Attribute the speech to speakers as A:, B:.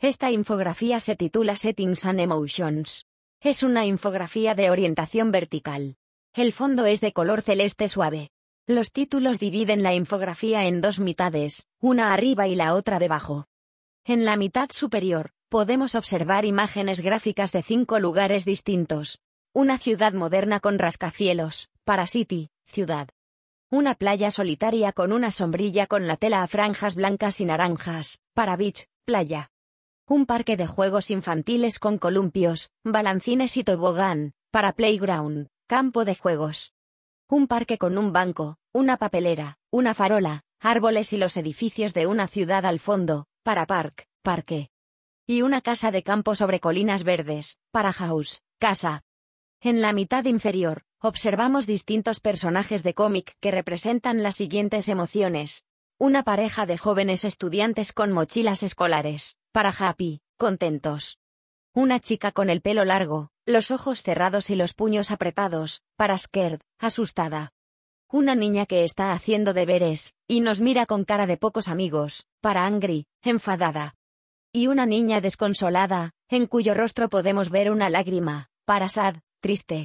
A: Esta infografía se titula Settings and Emotions. Es una infografía de orientación vertical. El fondo es de color celeste suave. Los títulos dividen la infografía en dos mitades, una arriba y la otra debajo. En la mitad superior, podemos observar imágenes gráficas de 5 lugares distintos. Una ciudad moderna con rascacielos, para City, ciudad. Una playa solitaria con una sombrilla con la tela a franjas blancas y naranjas, para Beach, playa. Un parque de juegos infantiles con columpios, balancines y tobogán, para Playground, campo de juegos. Un parque con un banco, una papelera, una farola, árboles y los edificios de una ciudad al fondo, para Park, parque. Y una casa de campo sobre colinas verdes, para House, casa. En la mitad inferior, observamos distintos personajes de cómic que representan las siguientes emociones. Una pareja de jóvenes estudiantes con mochilas escolares, para Happy, contentos. Una chica con el pelo largo, los ojos cerrados y los puños apretados, para Scared, asustada. Una niña que está haciendo deberes, y nos mira con cara de pocos amigos, para Angry, enfadada. Y una niña desconsolada, en cuyo rostro podemos ver una lágrima, para Sad, triste.